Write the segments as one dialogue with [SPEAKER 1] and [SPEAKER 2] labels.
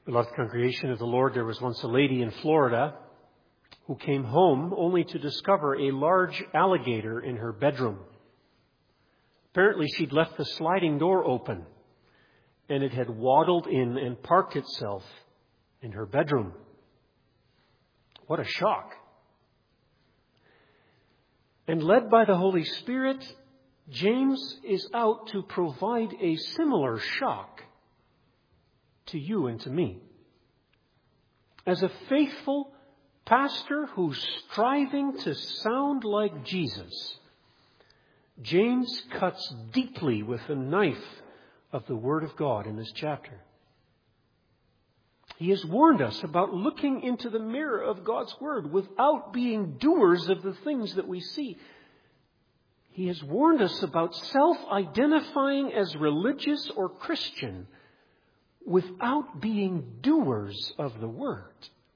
[SPEAKER 1] Beloved congregation of the Lord, there was once a lady in Florida who came home only to discover a large alligator in her bedroom. Apparently, she'd left the sliding door open, and it had waddled in and parked itself in her bedroom. What a shock. And led by the Holy Spirit, James is out to provide a similar shock to you and to me. As a faithful pastor who's striving to sound like Jesus, James cuts deeply with the knife of the Word of God in this chapter. He has warned us about looking into the mirror of God's Word without being doers of the things that we see. He has warned us about self-identifying as religious or Christian without being doers of the Word.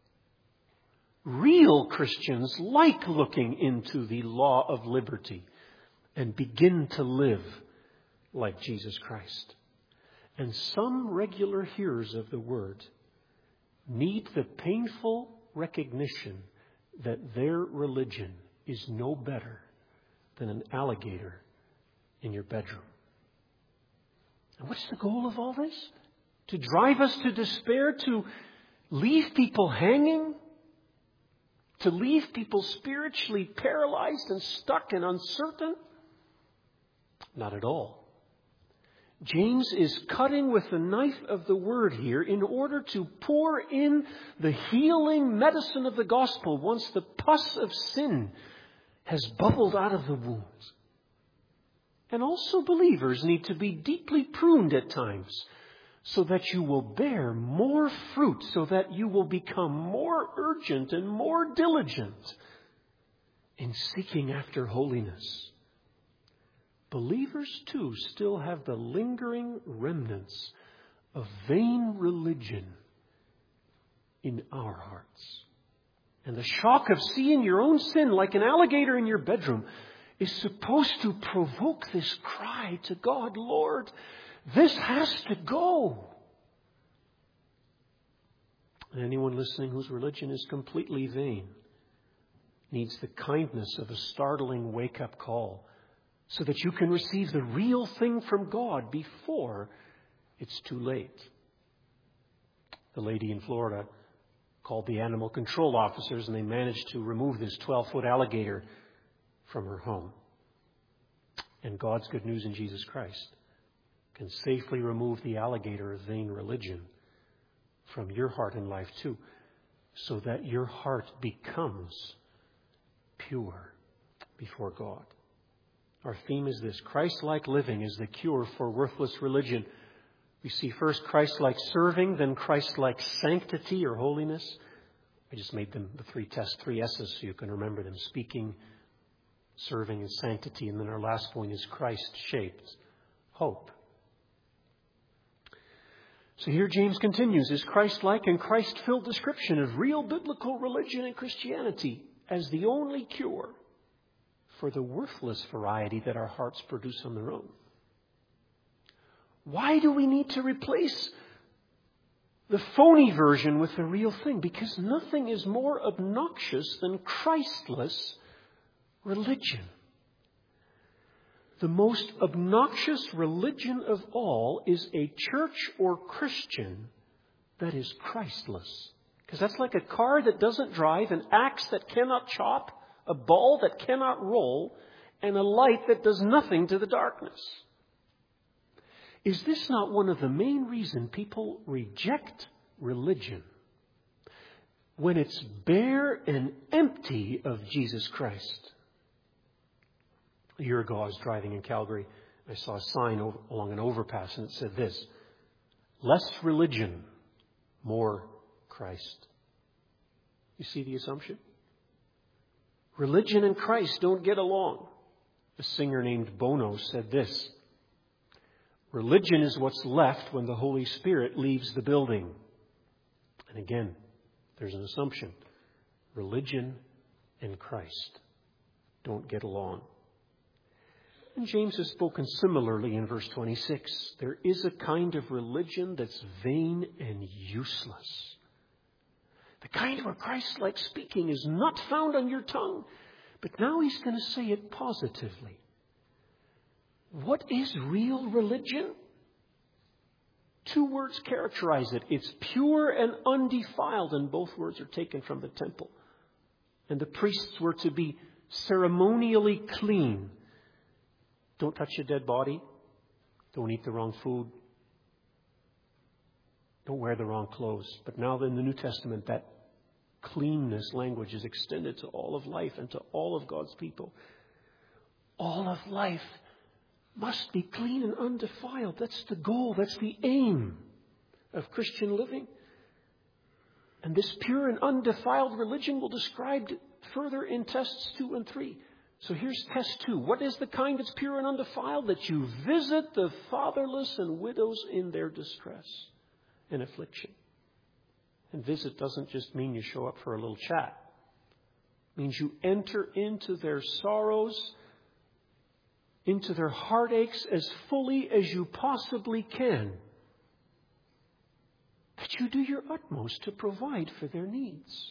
[SPEAKER 1] Real Christians like looking into the law of liberty and begin to live like Jesus Christ. And some regular hearers of the Word need the painful recognition that their religion is no better than an alligator in your bedroom. And what's the goal of all this? To drive us to despair, to leave people hanging, to leave people spiritually paralyzed and stuck and uncertain? Not at all. James is cutting with the knife of the Word here in order to pour in the healing medicine of the gospel once the pus of sin has bubbled out of the wounds. And also believers need to be deeply pruned at times so that you will bear more fruit, so that you will become more urgent and more diligent in seeking after holiness. Believers, too, still have the lingering remnants of vain religion in our hearts. And the shock of seeing your own sin like an alligator in your bedroom is supposed to provoke this cry to God, Lord, this has to go. And anyone listening whose religion is completely vain needs the kindness of a startling wake-up call so that you can receive the real thing from God before it's too late. The lady in Florida called the animal control officers, and they managed to remove this 12-foot alligator from her home. And God's good news in Jesus Christ can safely remove the alligator of vain religion from your heart and life too, so that your heart becomes pure before God. Our theme is this: Christ-like living is the cure for worthless religion. We see first Christ-like serving, then Christ-like sanctity or holiness. I just made them the three S's so you can remember them: speaking, serving, and sanctity. And then our last point is Christ-shaped hope. So here James continues his Christ-like and Christ-filled description of real biblical religion and Christianity as the only cure for the worthless variety that our hearts produce on their own. Why do we need to replace the phony version with the real thing? Because nothing is more obnoxious than Christless religion. The most obnoxious religion of all is a church or Christian that is Christless. Because that's like a car that doesn't drive, an axe that cannot chop, a ball that cannot roll, and a light that does nothing to the darkness. Is this not one of the main reasons people reject religion? When it's bare and empty of Jesus Christ. A year ago, I was driving in Calgary. I saw a sign along an overpass, and it said this: less religion, more Christ. You see the assumption? Religion and Christ don't get along. A singer named Bono said this: religion is what's left when the Holy Spirit leaves the building. And again, there's an assumption. Religion and Christ don't get along. And James has spoken similarly in verse 26. There is a kind of religion that's vain and useless. The kind where Christ-like speaking is not found on your tongue. But now he's going to say it positively. What is real religion? 2 words characterize it. It's pure and undefiled, and both words are taken from the temple. And the priests were to be ceremonially clean. Don't touch a dead body. Don't eat the wrong food. Don't wear the wrong clothes. But now in the New Testament, that cleanness language is extended to all of life and to all of God's people. All of life must be clean and undefiled. That's the goal. That's the aim of Christian living. And this pure and undefiled religion will describe further in tests 2 and 3. So here's test 2. What is the kind that's pure and undefiled? That you visit the fatherless and widows in their distress and affliction. And visit doesn't just mean you show up for a little chat. It means you enter into their sorrows, into their heartaches as fully as you possibly can. That you do your utmost to provide for their needs.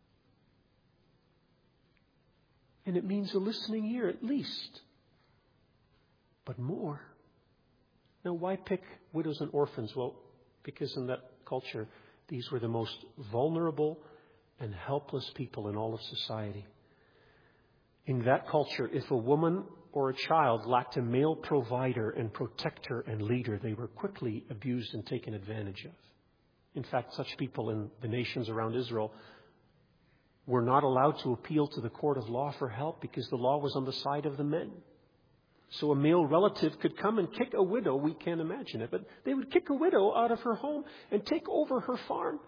[SPEAKER 1] And it means a listening ear at least, but more. Now, why pick widows and orphans? Well, because in that culture, these were the most vulnerable and helpless people in all of society. In that culture, if a woman or a child lacked a male provider and protector and leader, they were quickly abused and taken advantage of. In fact, such people in the nations around Israel were not allowed to appeal to the court of law for help because the law was on the side of the men. So a male relative could come and kick a widow. We can't imagine it, but they would kick a widow out of her home and take over her farm.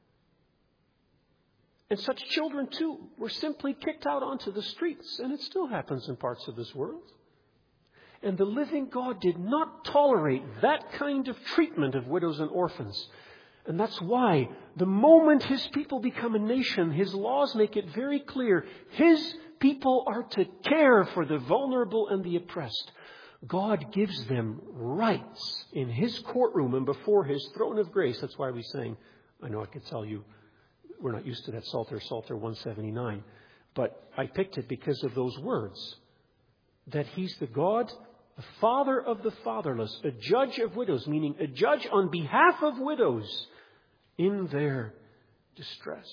[SPEAKER 1] And such children, too, were simply kicked out onto the streets. And it still happens in parts of this world. And the living God did not tolerate that kind of treatment of widows and orphans. And that's why the moment His people become a nation, His laws make it very clear. His people are to care for the vulnerable and the oppressed. God gives them rights in His courtroom and before His throne of grace. That's why we sang, I know I could tell you, we're not used to that Psalter 179. But I picked it because of those words. That He's the God, the Father of the fatherless, a judge of widows, meaning a judge on behalf of widows in their distress.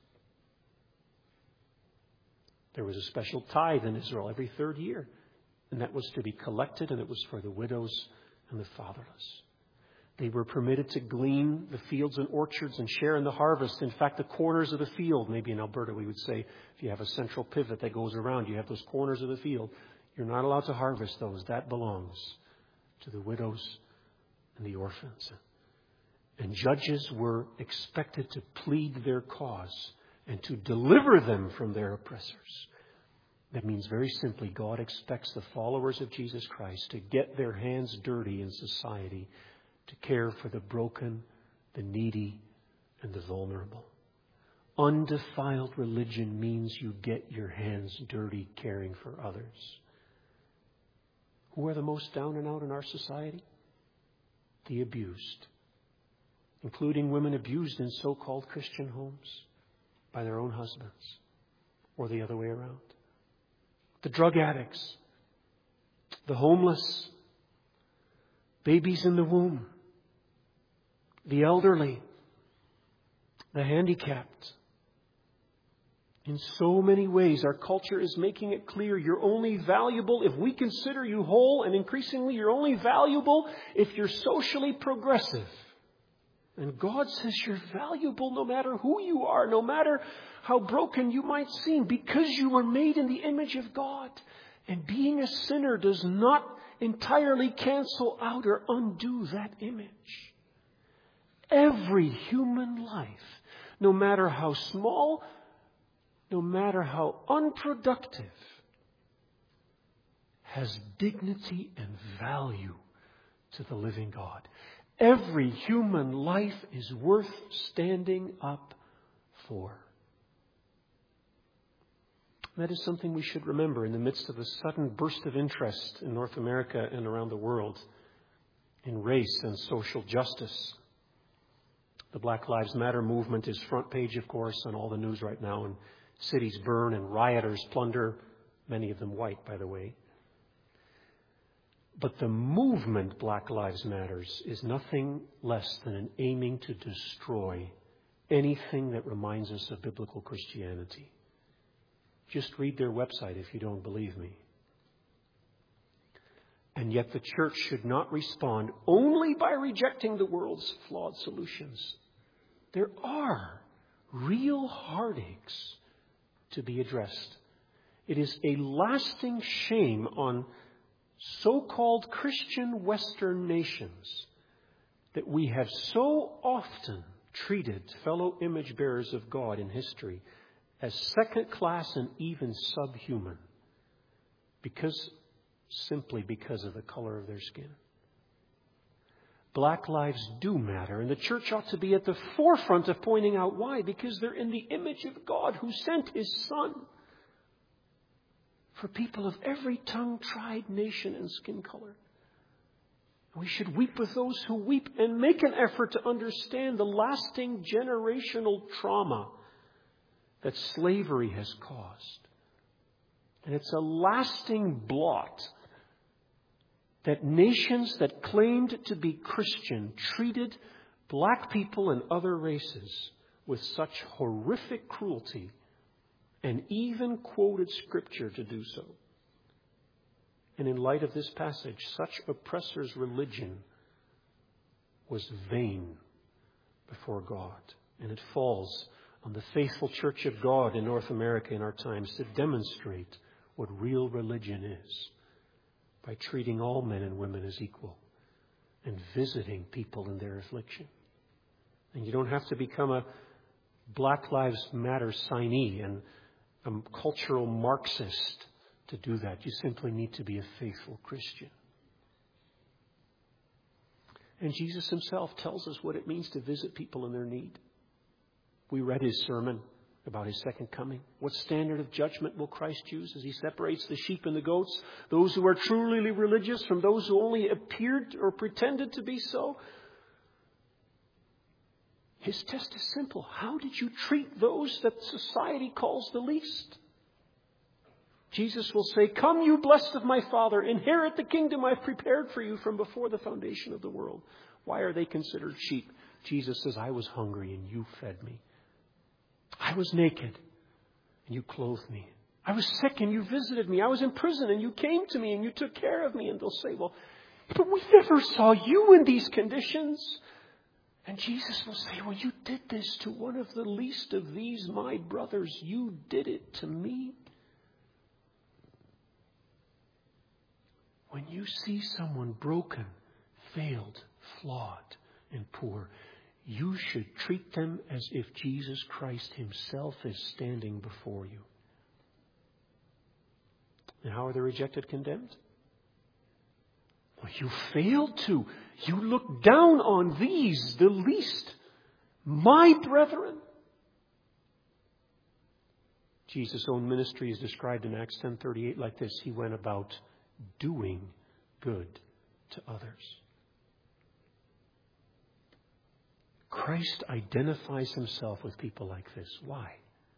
[SPEAKER 1] There was a special tithe in Israel every 3rd year. And that was to be collected, and it was for the widows and the fatherless. They were permitted to glean the fields and orchards and share in the harvest. In fact, the corners of the field, maybe in Alberta we would say, if you have a central pivot that goes around, you have those corners of the field. You're not allowed to harvest those. That belongs to the widows and the orphans. And judges were expected to plead their cause and to deliver them from their oppressors. That means very simply, God expects the followers of Jesus Christ to get their hands dirty in society, to care for the broken, the needy, and the vulnerable. Undefiled religion means you get your hands dirty caring for others. Who are the most down and out in our society? The abused, including women abused in so-called Christian homes by their own husbands, or the other way around. The drug addicts, the homeless, babies in the womb, the elderly, the handicapped. In so many ways, our culture is making it clear you're only valuable if we consider you whole, and increasingly you're only valuable if you're socially progressive. And God says you're valuable no matter who you are, no matter how broken you might seem, because you were made in the image of God. And being a sinner does not entirely cancel out or undo that image. Every human life, no matter how small, no matter how unproductive, has dignity and value to the living God. Every human life is worth standing up for. That is something we should remember in the midst of a sudden burst of interest in North America and around the world in race and social justice. The Black Lives Matter movement is front page, of course, on all the news right now, and cities burn and rioters plunder, many of them white, by the way. But the movement Black Lives Matters is nothing less than an aiming to destroy anything that reminds us of biblical Christianity. Just read their website if you don't believe me. And yet the church should not respond only by rejecting the world's flawed solutions. There are real heartaches to be addressed. It is a lasting shame on so-called Christian Western nations that we have so often treated fellow image bearers of God in history as second class and even subhuman simply because of the color of their skin. Black lives do matter, and the church ought to be at the forefront of pointing out why, because they're in the image of God who sent His Son for people of every tongue, tribe, nation, and skin color. We should weep with those who weep and make an effort to understand the lasting generational trauma that slavery has caused. And it's a lasting blot that nations that claimed to be Christian treated black people and other races with such horrific cruelty and even quoted Scripture to do so. And in light of this passage, such oppressors' religion was vain before God. And it falls on the faithful Church of God in North America in our times to demonstrate what real religion is by treating all men and women as equal and visiting people in their affliction. And you don't have to become a Black Lives Matter signee and a cultural Marxist to do that. You simply need to be a faithful Christian. And Jesus Himself tells us what it means to visit people in their need. We read His sermon about His second coming. What standard of judgment will Christ use as He separates the sheep and the goats? Those who are truly religious from those who only appeared or pretended to be so? His test is simple. How did you treat those that society calls the least? Jesus will say, "Come, you blessed of my Father, inherit the kingdom I've prepared for you from before the foundation of the world." Why are they considered sheep? Jesus says, "I was hungry and you fed me. I was naked and you clothed me. I was sick and you visited me. I was in prison and you came to me and you took care of me." And they'll say, "Well, but we never saw you in these conditions." And Jesus will say, "Well, you did this to one of the least of these, my brothers. You did it to me." When you see someone broken, failed, flawed, and poor, you should treat them as if Jesus Christ Himself is standing before you. And how are the rejected condemned? Well, you failed to. You look down on these, the least, my brethren. Jesus' own ministry is described in Acts 10:38 like this. He went about doing good to others. Christ identifies Himself with people like this. Why?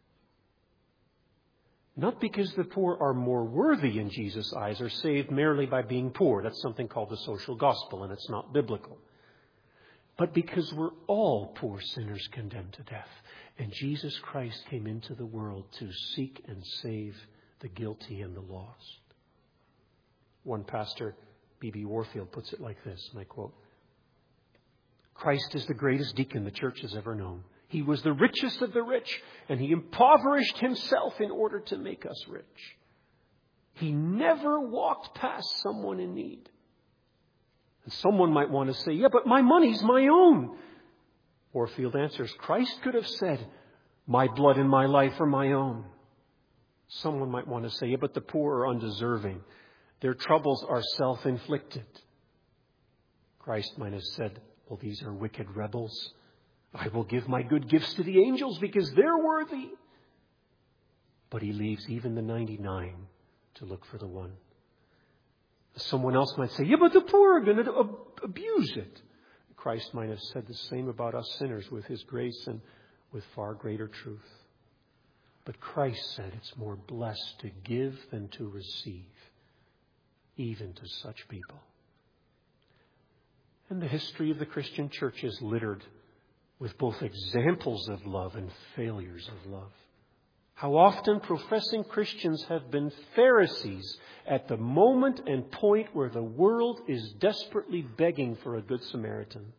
[SPEAKER 1] Not because the poor are more worthy in Jesus' eyes or saved merely by being poor. That's something called the social gospel, and it's not biblical. But because we're all poor sinners condemned to death. And Jesus Christ came into the world to seek and save the guilty and the lost. One pastor, B.B. Warfield, puts it like this, and I quote, "Christ is the greatest deacon the church has ever known. He was the richest of the rich, and He impoverished Himself in order to make us rich. He never walked past someone in need." And someone might want to say, "Yeah, but my money's my own." Warfield answers, "Christ could have said, 'My blood and my life are my own.'" Someone might want to say, "Yeah, but the poor are undeserving. Their troubles are self-inflicted." Christ might have said, "Well, these are wicked rebels. I will give my good gifts to the angels because they're worthy." but He leaves even the 99 to look for the one. Someone else might say, yeah, but the poor are going to abuse it. Christ might have said the same about us sinners with His grace and with far greater truth. But Christ said it's more blessed to give than to receive, even to such people. And the history of the Christian church is littered with both examples of love and failures of love. How often professing Christians have been Pharisees at the moment and point where the world is desperately begging for a good Samaritan.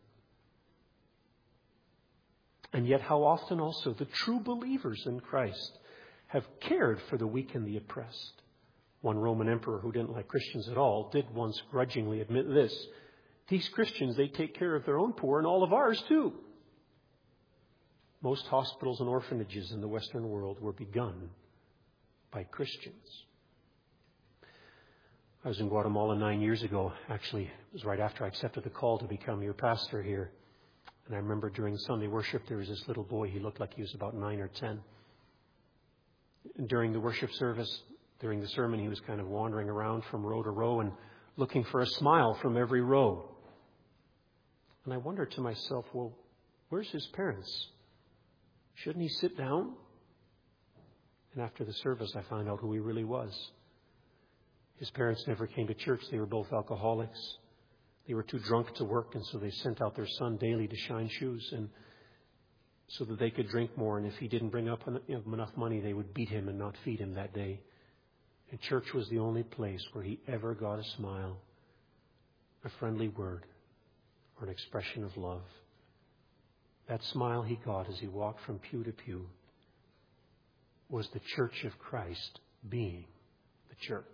[SPEAKER 1] And yet how often also the true believers in Christ have cared for the weak and the oppressed. One Roman emperor who didn't like Christians at all did once grudgingly admit this. These Christians, they take care of their own poor and all of ours too. Most hospitals and orphanages in the Western world were begun by Christians. I was in Guatemala 9 years ago. Actually, it was right after I accepted the call to become your pastor here. And I remember during Sunday worship, there was this little boy. He looked like he was about 9 or 10. And during the worship service, during the sermon, he was kind of wandering around from row to row and looking for a smile from every row. And I wondered to myself, well, where's his parents? Shouldn't he sit down? And after the service, I found out who he really was. His parents never came to church. They were both alcoholics. They were too drunk to work, and so they sent out their son daily to shine shoes, and so that they could drink more. And if he didn't bring up enough money, they would beat him and not feed him that day. And church was the only place where he ever got a smile, a friendly word, or an expression of love. That smile he got as he walked from pew to pew was the church of Christ being the church.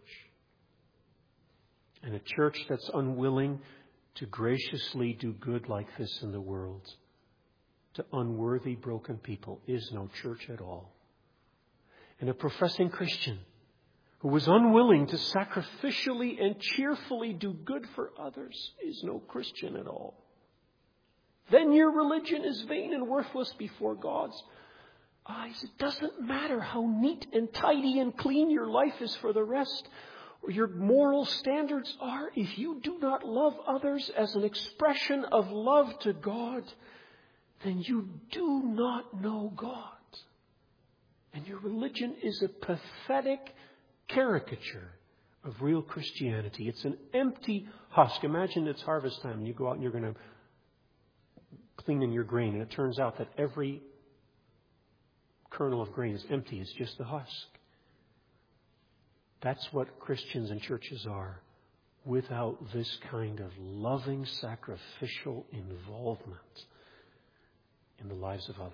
[SPEAKER 1] And a church that's unwilling to graciously do good like this in the world to unworthy, broken people is no church at all. And a professing Christian who was unwilling to sacrificially and cheerfully do good for others is no Christian at all. Then your religion is vain and worthless before God's eyes. It doesn't matter how neat and tidy and clean your life is for the rest, or your moral standards are. If you do not love others as an expression of love to God, then you do not know God. And your religion is a pathetic caricature of real Christianity. It's an empty husk. Imagine it's harvest time and you go out and you're going to clean in your grain, and it turns out that every kernel of grain is empty. It's just the husk. That's what Christians and churches are without this kind of loving, sacrificial involvement in the lives of others.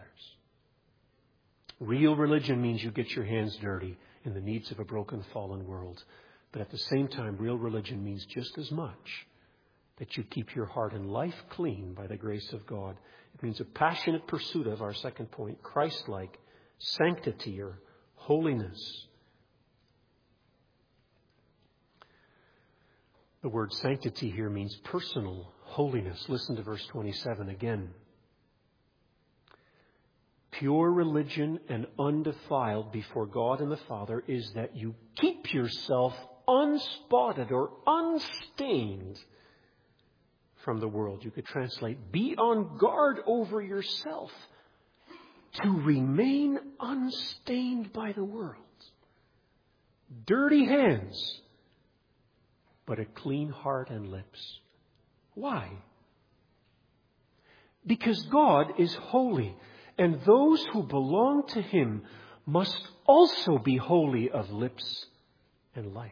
[SPEAKER 1] Real religion means you get your hands dirty in the needs of a broken, fallen world. But at the same time, real religion means just as much that you keep your heart and life clean by the grace of God. It means a passionate pursuit of our second point, Christ-like sanctity or holiness. The word sanctity here means personal holiness. Listen to verse 27 again. Pure religion and undefiled before God and the Father is that you keep yourself unspotted or unstained from the world. You could translate, be on guard over yourself to remain unstained by the world. Dirty hands, but a clean heart and lips. Why? Because God is holy, and those who belong to Him must also be holy of lips and life.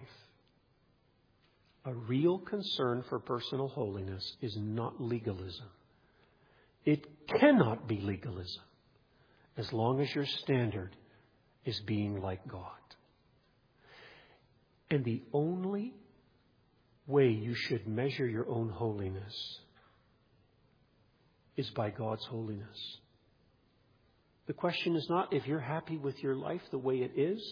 [SPEAKER 1] A real concern for personal holiness is not legalism. It cannot be legalism as long as your standard is being like God. And the only way you should measure your own holiness is by God's holiness. The question is not if you're happy with your life the way it is,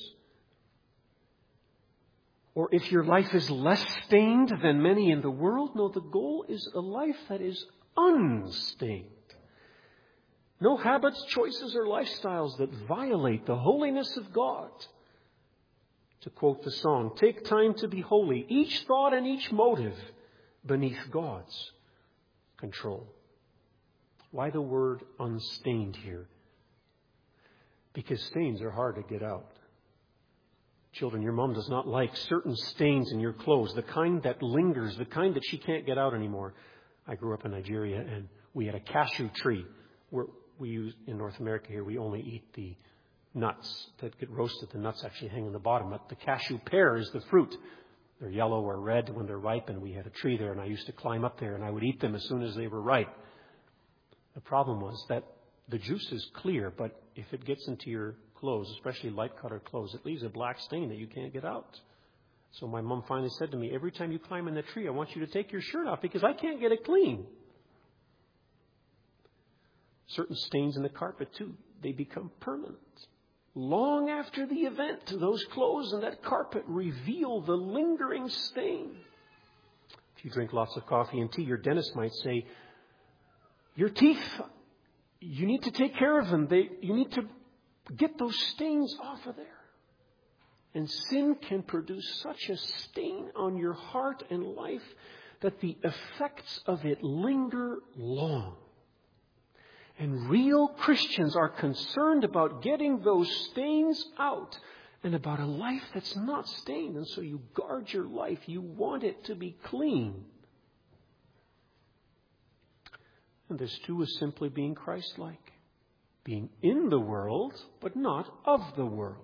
[SPEAKER 1] or if your life is less stained than many in the world. No, the goal is a life that is unstained. No habits, choices, or lifestyles that violate the holiness of God. To quote the song, take time to be holy, each thought and each motive beneath God's control. Why the word unstained here? Because stains are hard to get out. Children, your mom does not like certain stains in your clothes, the kind that lingers, the kind that she can't get out anymore. I grew up in Nigeria, and we had a cashew tree. We use in North America here, we only eat the nuts that get roasted. The nuts actually hang on the bottom. But the cashew pear is the fruit. They're yellow or red when they're ripe, and we had a tree there, and I used to climb up there, and I would eat them as soon as they were ripe. The problem was that the juice is clear, but if it gets into your clothes, especially light-colored clothes, it leaves a black stain that you can't get out. So my mom finally said to me, every time you climb in the tree, I want you to take your shirt off because I can't get it clean. Certain stains in the carpet, too, they become permanent. Long after the event, those clothes and that carpet reveal the lingering stain. If you drink lots of coffee and tea, your dentist might say, your teeth, you need to take care of them. You need to get those stains off of there. And sin can produce such a stain on your heart and life that the effects of it linger long. And real Christians are concerned about getting those stains out and about a life that's not stained. And so you guard your life. You want it to be clean. And this too is simply being Christ-like. Being in the world, but not of the world.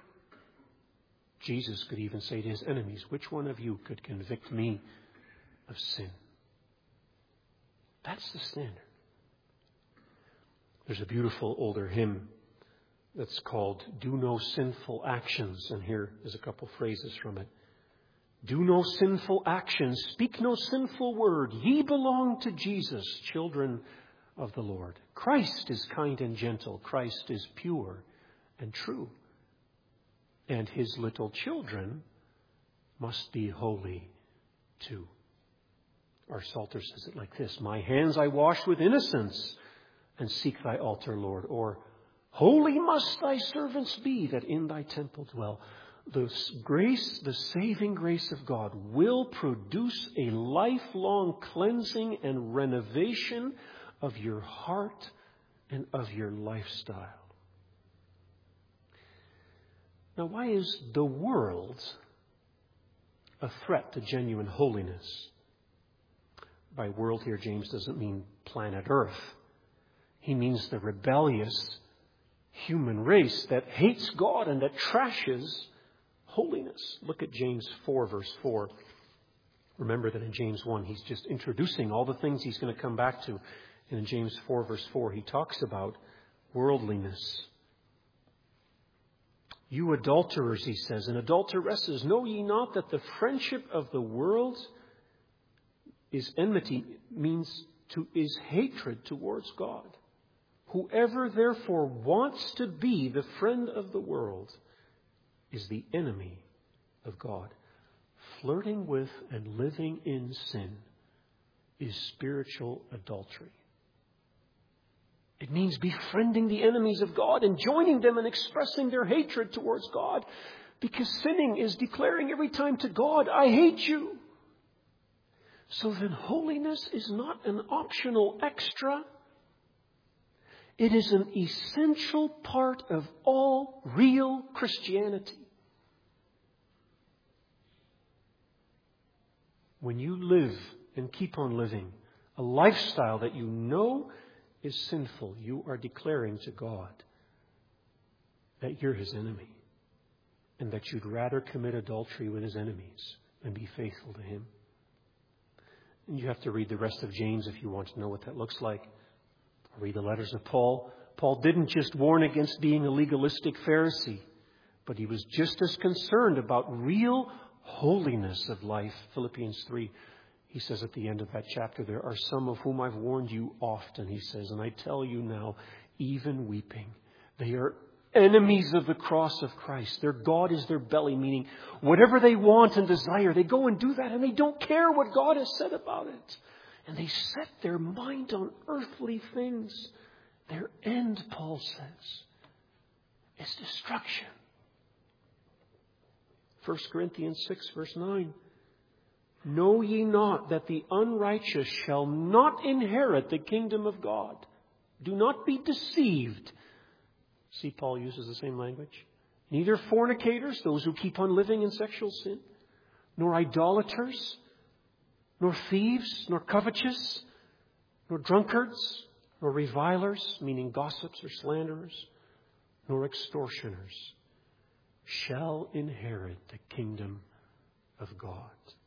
[SPEAKER 1] Jesus could even say to his enemies, which one of you could convict me of sin? That's the standard. There's a beautiful older hymn that's called Do No Sinful Actions. And here is a couple phrases from it. Do no sinful actions, speak no sinful word. Ye belong to Jesus, children of the Lord. Christ is kind and gentle. Christ is pure and true. And his little children must be holy too. Our Psalter says it like this. My hands I wash with innocence and seek thy altar, Lord. Or, holy must thy servants be that in thy temple dwell. The grace, the saving grace of God will produce a lifelong cleansing and renovation of your heart and of your lifestyle. Now, why is the world a threat to genuine holiness? By world here, James doesn't mean planet Earth. He means the rebellious human race that hates God and that trashes holiness. Look at James 4, verse 4. Remember that in James 1, he's just introducing all the things he's going to come back to. And in James 4, verse 4, he talks about worldliness. You adulterers, he says, and adulteresses, know ye not that the friendship of the world is enmity, is hatred towards God. Whoever therefore wants to be the friend of the world is the enemy of God. Flirting with and living in sin is spiritual adultery. It means befriending the enemies of God and joining them in expressing their hatred towards God. Because sinning is declaring every time to God, I hate you. So then holiness is not an optional extra. It is an essential part of all real Christianity. When you live and keep on living a lifestyle that you know is sinful, you are declaring to God that you're his enemy and that you'd rather commit adultery with his enemies than be faithful to him. And you have to read the rest of James if you want to know what that looks like. Read the letters of Paul. Paul didn't just warn against being a legalistic Pharisee, but he was just as concerned about real holiness of life. Philippians 3, he says at the end of that chapter, there are some of whom I've warned you often, he says, and I tell you now, even weeping. They are enemies of the cross of Christ. Their God is their belly, meaning whatever they want and desire, they go and do that, and they don't care what God has said about it. And they set their mind on earthly things. Their end, Paul says, is destruction. 1 Corinthians 6, verse 9. Know ye not that the unrighteous shall not inherit the kingdom of God? Do not be deceived. See, Paul uses the same language. Neither fornicators, those who keep on living in sexual sin, nor idolaters, nor thieves, nor covetous, nor drunkards, nor revilers, meaning gossips or slanderers, nor extortioners, shall inherit the kingdom of God.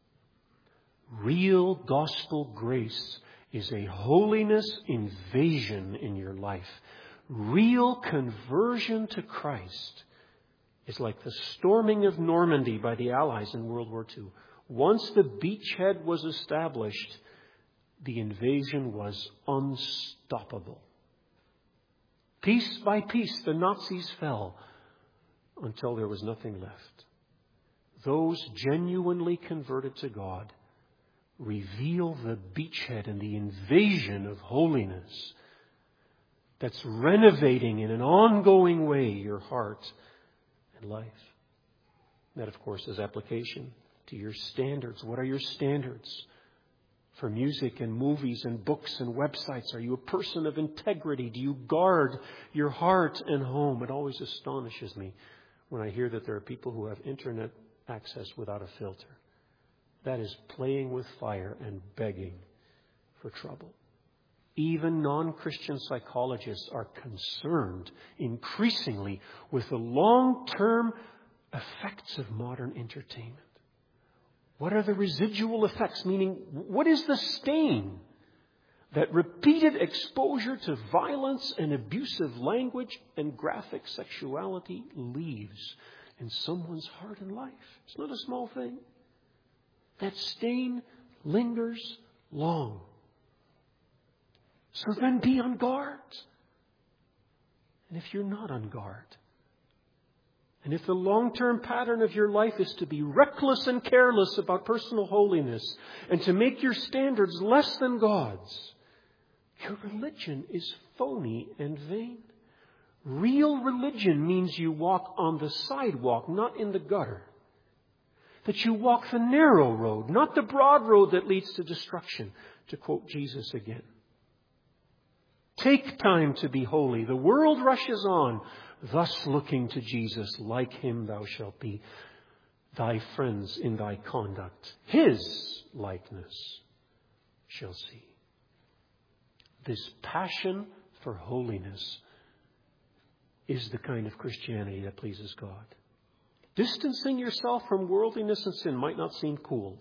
[SPEAKER 1] Real gospel grace is a holiness invasion in your life. Real conversion to Christ is like the storming of Normandy by the Allies in World War II. Once the beachhead was established, the invasion was unstoppable. Piece by piece, the Nazis fell until there was nothing left. Those genuinely converted to God reveal the beachhead and the invasion of holiness that's renovating in an ongoing way your heart and life. That, of course, is application to your standards. What are your standards for music and movies and books and websites? Are you a person of integrity? Do you guard your heart and home? It always astonishes me when I hear that there are people who have internet access without a filter. That is playing with fire and begging for trouble. Even non-Christian psychologists are concerned increasingly with the long-term effects of modern entertainment. What are the residual effects? Meaning, what is the stain that repeated exposure to violence and abusive language and graphic sexuality leaves in someone's heart and life? It's not a small thing. That stain lingers long. So then be on guard. And if you're not on guard, and if the long-term pattern of your life is to be reckless and careless about personal holiness and to make your standards less than God's, your religion is phony and vain. Real religion means you walk on the sidewalk, not in the gutter. That you walk the narrow road, not the broad road that leads to destruction, to quote Jesus again. Take time to be holy. The world rushes on, thus looking to Jesus. Like him thou shalt be, thy friends in thy conduct. His likeness shall see. This passion for holiness is the kind of Christianity that pleases God. Distancing yourself from worldliness and sin might not seem cool.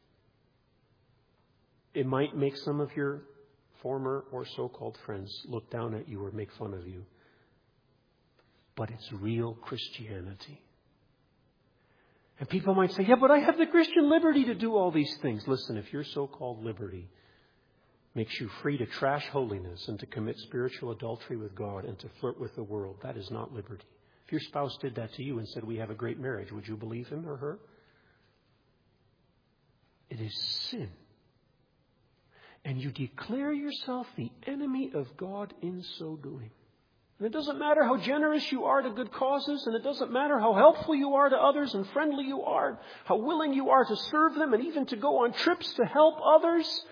[SPEAKER 1] It might make some of your former or so-called friends look down at you or make fun of you. But it's real Christianity. And people might say, yeah, but I have the Christian liberty to do all these things. Listen, if your so-called liberty makes you free to trash holiness and to commit spiritual adultery with God and to flirt with the world, that is not liberty. If your spouse did that to you and said, we have a great marriage, would you believe him or her? It is sin. And you declare yourself the enemy of God in so doing. And it doesn't matter how generous you are to good causes, and it doesn't matter how helpful you are to others and friendly you are, how willing you are to serve them and even to go on trips to help others.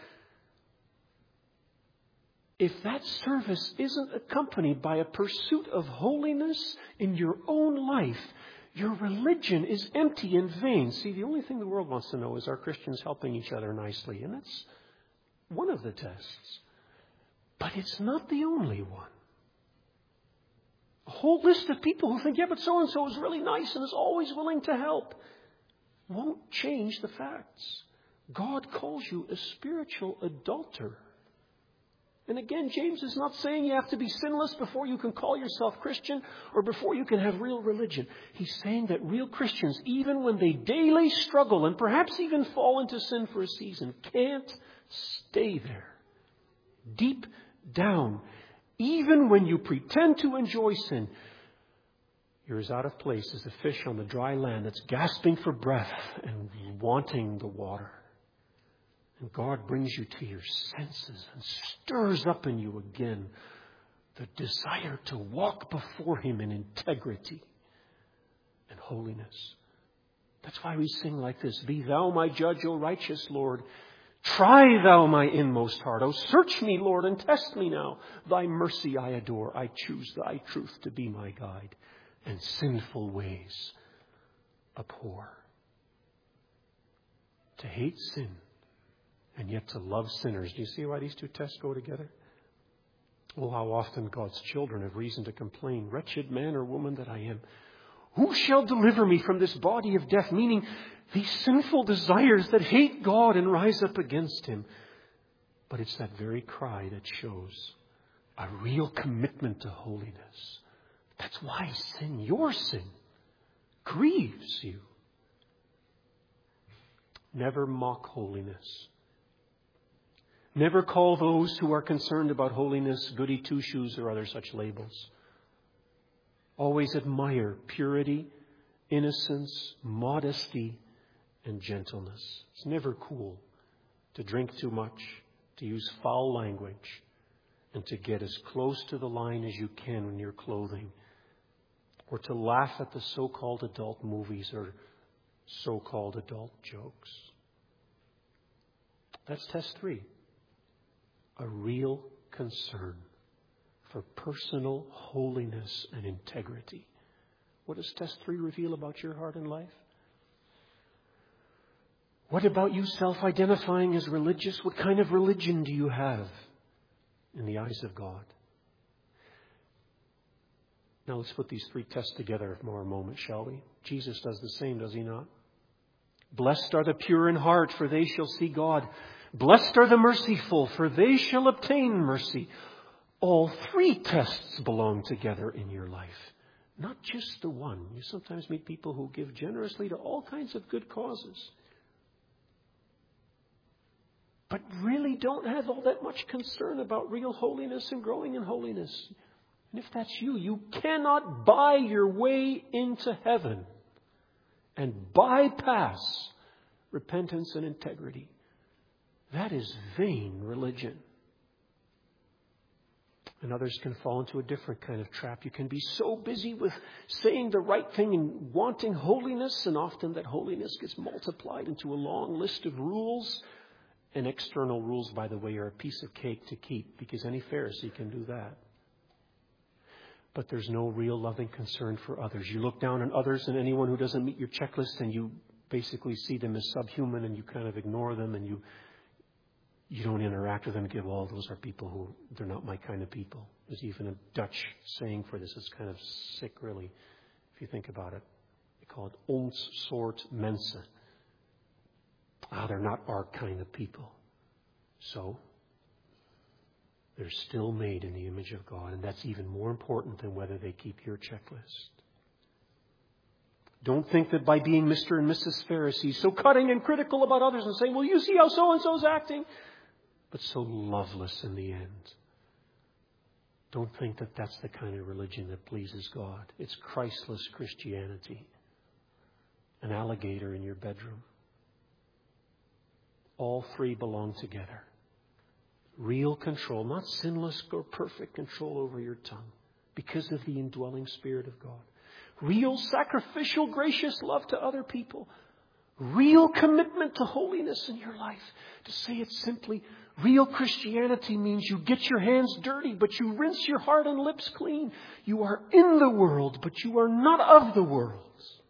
[SPEAKER 1] If that service isn't accompanied by a pursuit of holiness in your own life, your religion is empty and vain. See, the only thing the world wants to know is, are Christians helping each other nicely? And that's one of the tests. But it's not the only one. A whole list of people who think, yeah, but so-and-so is really nice and is always willing to help, won't change the facts. God calls you a spiritual adulterer. And again, James is not saying you have to be sinless before you can call yourself Christian or before you can have real religion. He's saying that real Christians, even when they daily struggle and perhaps even fall into sin for a season, can't stay there. Deep down, even when you pretend to enjoy sin, you're as out of place as a fish on the dry land that's gasping for breath and wanting the water. And God brings you to your senses and stirs up in you again the desire to walk before Him in integrity and holiness. That's why we sing like this. Be thou my judge, O righteous Lord. Try thou my inmost heart. O search me, Lord, and test me now. Thy mercy I adore. I choose thy truth to be my guide, and sinful ways abhor. To hate sin and yet to love sinners. Do you see why these two tests go together? Oh, how often God's children have reason to complain. Wretched man or woman that I am. Who shall deliver me from this body of death? Meaning these sinful desires that hate God and rise up against Him. But it's that very cry that shows a real commitment to holiness. That's why sin, your sin, grieves you. Never mock holiness. Never call those who are concerned about holiness goody two-shoes or other such labels. Always admire purity, innocence, modesty, and gentleness. It's never cool to drink too much, to use foul language, and to get as close to the line as you can in your clothing, or to laugh at the so-called adult movies or so-called adult jokes. That's test 3. A real concern for personal holiness and integrity. What does test 3 reveal about your heart and life? What about you self-identifying as religious? What kind of religion do you have in the eyes of God? Now let's put these 3 tests together for a moment, shall we? Jesus does the same, does He not? Blessed are the pure in heart, for they shall see God. Blessed are the merciful, for they shall obtain mercy. All 3 tests belong together in your life, not just the one. You sometimes meet people who give generously to all kinds of good causes, but really don't have all that much concern about real holiness and growing in holiness. And if that's you, you cannot buy your way into heaven and bypass repentance and integrity. That is vain religion. And others can fall into a different kind of trap. You can be so busy with saying the right thing and wanting holiness, and often that holiness gets multiplied into a long list of rules. And external rules, by the way, are a piece of cake to keep, because any Pharisee can do that. But there's no real loving concern for others. You look down on others and anyone who doesn't meet your checklist, and you basically see them as subhuman, and you kind of ignore them, and you don't interact with them and give, oh, those are people who, they're not my kind of people. There's even a Dutch saying for this. It's kind of sick, really, if you think about it. They call it ons soort mensen. They're not our kind of people. So, they're still made in the image of God, and that's even more important than whether they keep your checklist. Don't think that by being Mr. and Mrs. Pharisee, so cutting and critical about others and saying, well, you see how so-and-so is acting, but so loveless in the end. Don't think that that's the kind of religion that pleases God. It's Christless Christianity. An alligator in your bedroom. All 3 belong together. Real control, not sinless or perfect control over your tongue, because of the indwelling Spirit of God. Real sacrificial, gracious love to other people. Real commitment to holiness in your life. To say it simply, real Christianity means you get your hands dirty, but you rinse your heart and lips clean. You are in the world, but you are not of the world.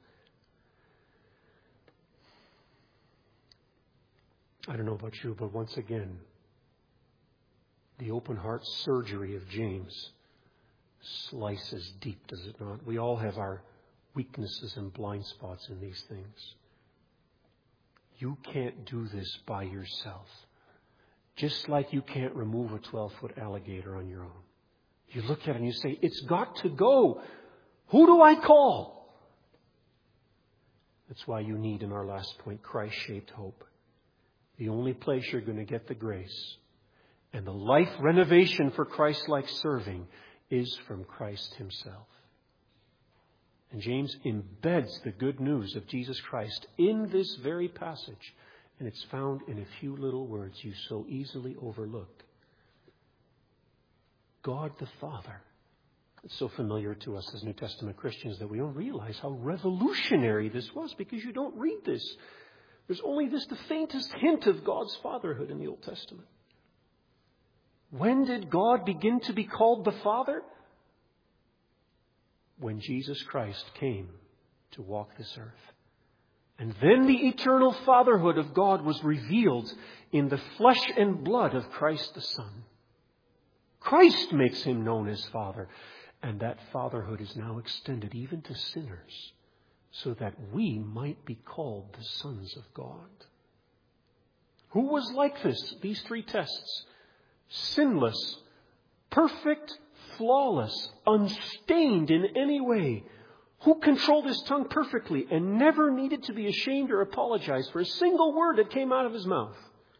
[SPEAKER 1] I don't know about you, but once again, the open heart surgery of James slices deep, does it not? We all have our weaknesses and blind spots in these things. You can't do this by yourself. Just like you can't remove a 12-foot alligator on your own. You look at it and you say, it's got to go. Who do I call? That's why you need, in our last point, Christ-shaped hope. The only place you're going to get the grace and the life renovation for Christ-like serving is from Christ Himself. And James embeds the good news of Jesus Christ in this very passage. And it's found in a few little words you so easily overlook. God the Father It's so familiar to us as New Testament Christians that we don't realize how revolutionary this was, because you don't read this. There's only the faintest hint of God's fatherhood in the Old Testament. When did God begin to be called the Father? When Jesus Christ came to walk this earth. And then the eternal fatherhood of God was revealed in the flesh and blood of Christ the Son. Christ makes him known as Father. And that fatherhood is now extended even to sinners, so that we might be called the sons of God. Who was like this? These three tests. Sinless, perfect, flawless, unstained in any way. Who controlled his tongue perfectly and never needed to be ashamed or apologize for a single word that came out of his mouth?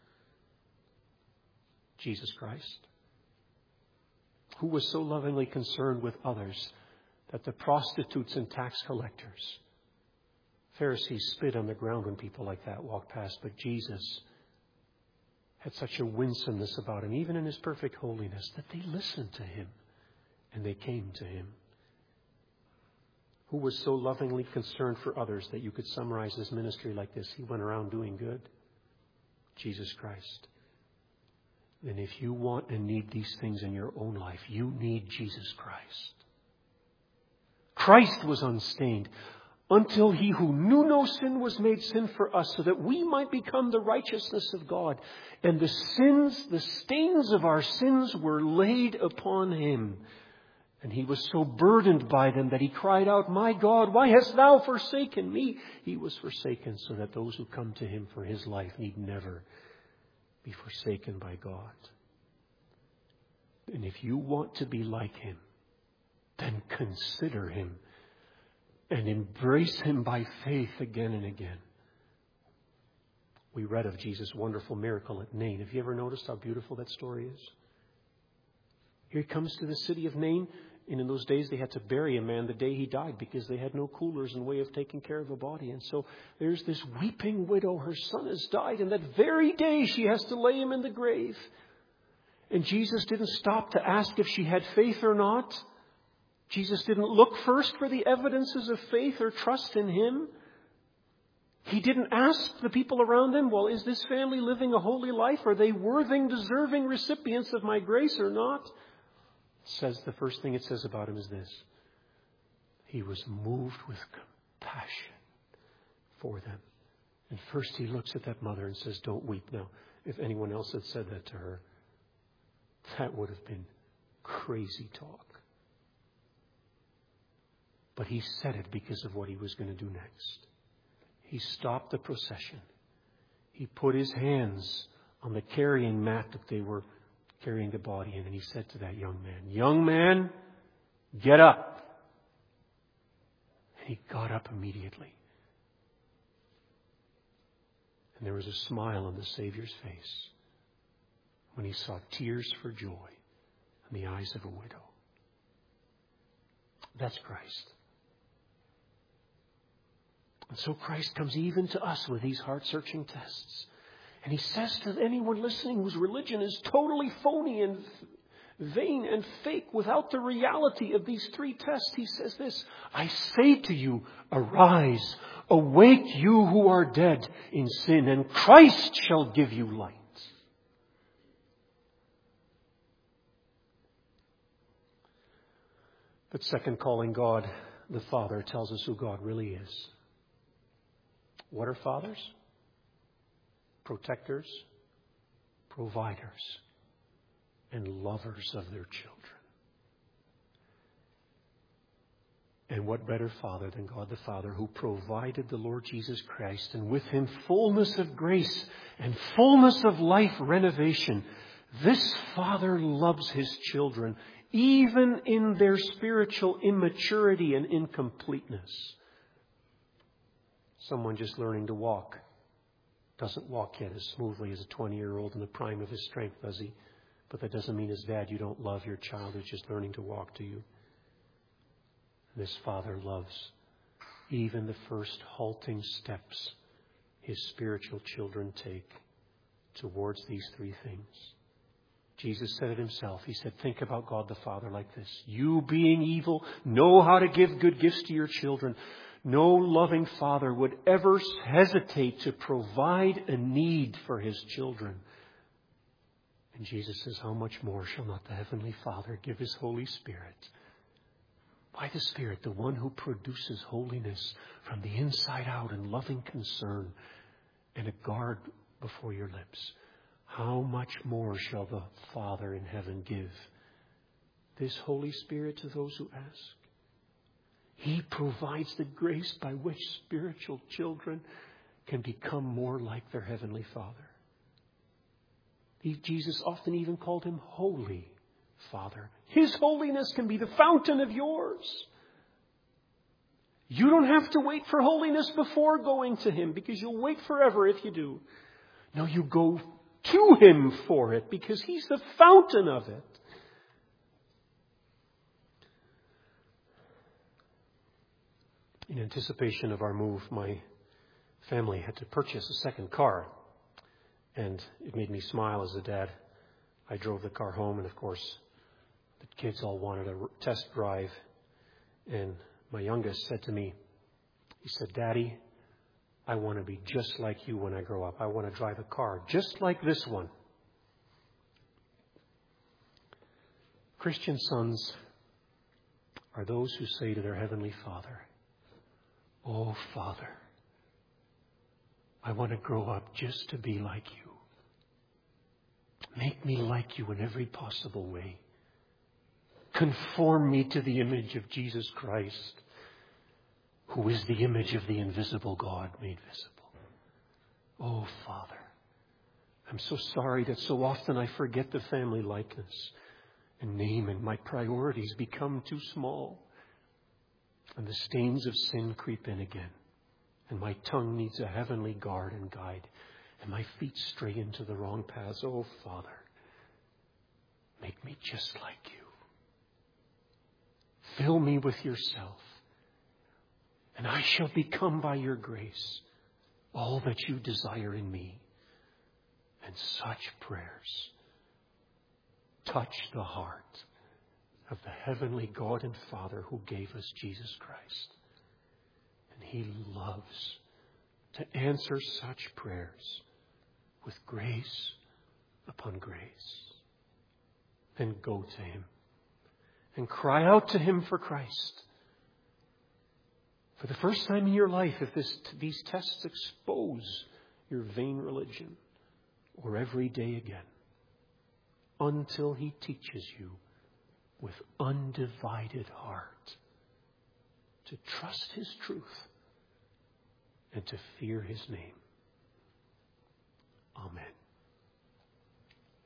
[SPEAKER 1] Jesus Christ. Who was so lovingly concerned with others that the prostitutes and tax collectors, Pharisees, spit on the ground when people like that walked past. But Jesus had such a winsomeness about him, even in his perfect holiness, that they listened to him and they came to him. Who was so lovingly concerned for others that you could summarize his ministry like this: he went around doing good? Jesus Christ. And if you want and need these things in your own life, you need Jesus Christ. Christ was unstained until he who knew no sin was made sin for us, so that we might become the righteousness of God. And the stains of our sins were laid upon him. And he was so burdened by them that he cried out, "My God, why hast thou forsaken me?" He was forsaken so that those who come to him for his life need never be forsaken by God. And if you want to be like him, then consider him and embrace him by faith again and again. We read of Jesus' wonderful miracle at Nain. Have you ever noticed how beautiful that story is? Here he comes to the city of Nain. And in those days, they had to bury a man the day he died, because they had no coolers and way of taking care of a body. And so there's this weeping widow. Her son has died. And that very day, she has to lay him in the grave. And Jesus didn't stop to ask if she had faith or not. Jesus didn't look first for the evidences of faith or trust in him. He didn't ask the people around him, well, is this family living a holy life? Are they worthy, deserving recipients of my grace or not? Says the first thing it says about him is this: he was moved with compassion for them. And first he looks at that mother and says, "Don't weep." Now, if anyone else had said that to her, that would have been crazy talk. But he said it because of what he was going to do next. He stopped the procession. He put his hands on the carrying mat that they were carrying the body in, and he said to that young man, "Young man, get up." And he got up immediately. And there was a smile on the Savior's face when he saw tears for joy in the eyes of a widow. That's Christ. And so Christ comes even to us with these heart-searching tests. And he says to anyone listening whose religion is totally phony and vain and fake, without the reality of these three tests, he says this: "I say to you, arise, awake you who are dead in sin, and Christ shall give you light." But second calling, God the Father, tells us who God really is. What are fathers? Protectors, providers, and lovers of their children. And what better Father than God the Father, who provided the Lord Jesus Christ, and with him fullness of grace and fullness of life renovation. This Father loves his children, even in their spiritual immaturity and incompleteness. Someone just learning to walk doesn't walk yet as smoothly as a 20-year-old in the prime of his strength, does he? But that doesn't mean as dad you don't love your child who's just learning to walk, do you? This Father loves even the first halting steps his spiritual children take towards these three things: Jesus said it himself. He said, think about God the Father like this. You being evil, know how to give good gifts to your children. No loving father would ever hesitate to provide a need for his children. And Jesus says, how much more shall not the Heavenly Father give His Holy Spirit? By the Spirit, the one who produces holiness from the inside out and loving concern and a guard before your lips. How much more shall the Father in heaven give this Holy Spirit to those who ask? He provides the grace by which spiritual children can become more like their Heavenly Father. Jesus often even called Him Holy Father. His holiness can be the fountain of yours. You don't have to wait for holiness before going to Him, because you'll wait forever if you do. No, you go to Him for it, because He's the fountain of it. In anticipation of our move, my family had to purchase a second car. And it made me smile as a dad. I drove the car home, and of course, the kids all wanted a test drive. And my youngest said to me, he said, Daddy, I want to be just like you when I grow up. I want to drive a car just like this one. Christian sons are those who say to their Heavenly Father, oh, Father, I want to grow up just to be like you. Make me like you in every possible way. Conform me to the image of Jesus Christ, who is the image of the invisible God made visible. Oh, Father, I'm so sorry that so often I forget the family likeness and name, and my priorities become too small. And the stains of sin creep in again. And my tongue needs a heavenly guard and guide. And my feet stray into the wrong paths. Oh, Father, make me just like you. Fill me with yourself. And I shall become by your grace all that you desire in me. And such prayers touch the heart of the heavenly God and Father who gave us Jesus Christ. And He loves to answer such prayers with grace upon grace. Then go to Him and cry out to Him for Christ. For the first time in your life, if these tests expose your vain religion, or every day again, until He teaches you with undivided heart to trust His truth and to fear His name. Amen.